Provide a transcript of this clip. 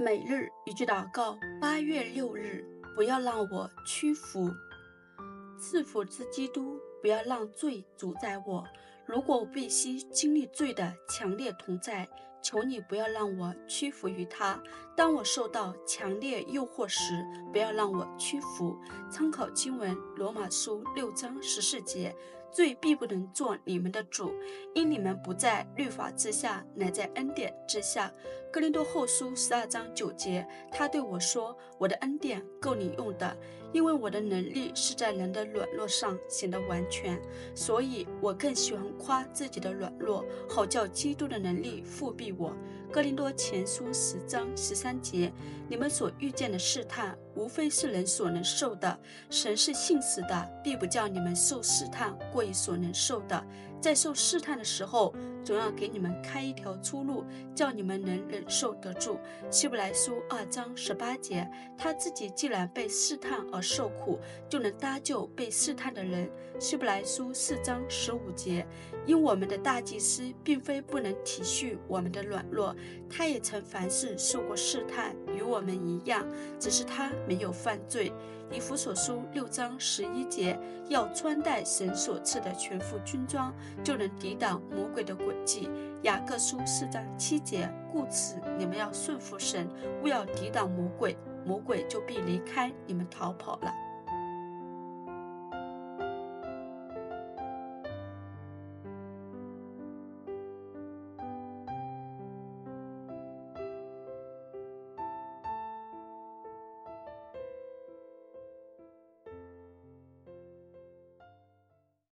每日一句祷告，8月6日，不要让我屈服。赐福之基督，不要让罪主宰我。如果我必须经历罪的强烈同在，求你不要让我屈服于他。当我受到强烈诱惑时，不要让我屈服。参考经文罗马书6章14节，罪必不能做你们的主，因你们不在律法之下，乃在恩典之下。哥林多后书12章9节，他对我说，我的恩典够你用的，因为我的能力是在人的软弱上显得完全，所以我更喜欢夸自己的软弱，好叫基督的能力复庇我。哥林多前书10章13节，你们所遇见的试探，无非是人所能受的，神是信实的，必不叫你们受试探过于所能受的。在受试探的时候，总要给你们开一条出路，叫你们能忍受得住。希伯来书2章18节，他自己既然被试探而受苦，就能搭救被试探的人。希伯来书4章15节，因我们的大祭司并非不能体恤我们的软弱，他也曾凡事受过试探，与我们一样，只是他没有犯罪。以弗所书6章11节，要穿戴神所赐的全副军装，就能抵挡魔鬼的诡计。雅各书4章7节，故此你们要顺服神，勿要抵挡魔鬼，魔鬼就必离开你们逃跑了。